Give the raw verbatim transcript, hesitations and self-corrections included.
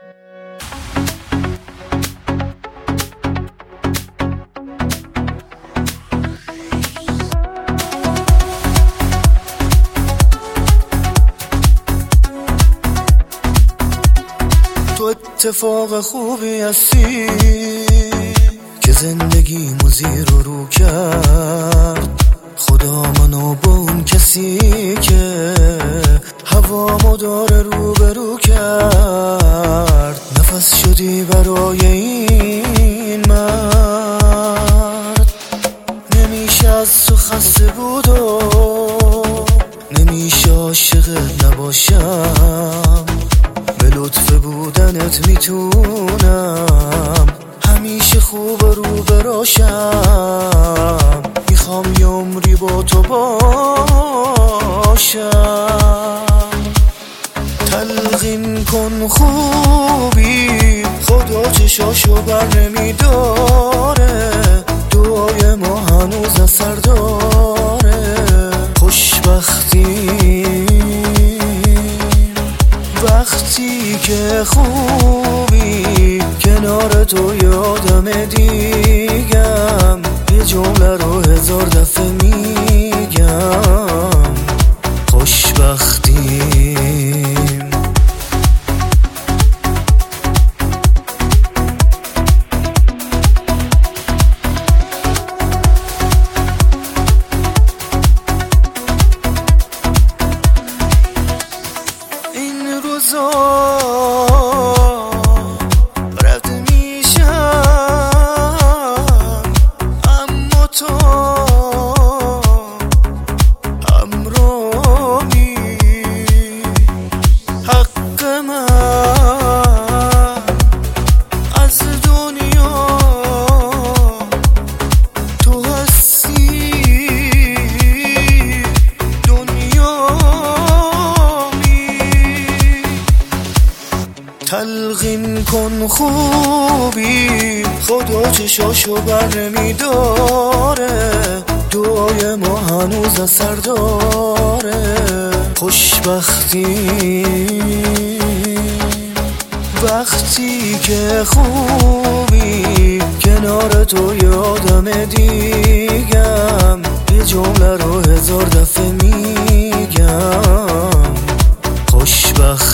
تو اتفاق خوبی هستی که زندگیمو زیر و رو کرد. خدا منو با اون کسی که هوامو داره روبرو کرد. نفس شدی برای این مرد، نمیشه از تو خسته بود و نمیشه عاشقت نباشم. به لطف بودنت میتونم همیشه خوب رو براشم. میخوام یه عمری با تو باشم. تلقین کن خوبی، خدا چشاشو بر نمیداره. دعای ما هنوز اثر داره. خوشبختی وقتی که خوبی کنار تو یادم دیگم. یه جمله رو هزار دفعه میگم، خوشبختیم. این روزا رد میشم، اما تو همراهی. حق من از دنیا تو هستی. تلقین کن خوبی، خدا چشاشو بر نمیداره. دعای ما هنوز اثر داره. خوشبختیم وقتی که خوبی کنار تو یادم دیگم. یه جمله رو هزار دفعه میگم، خوشبختیم.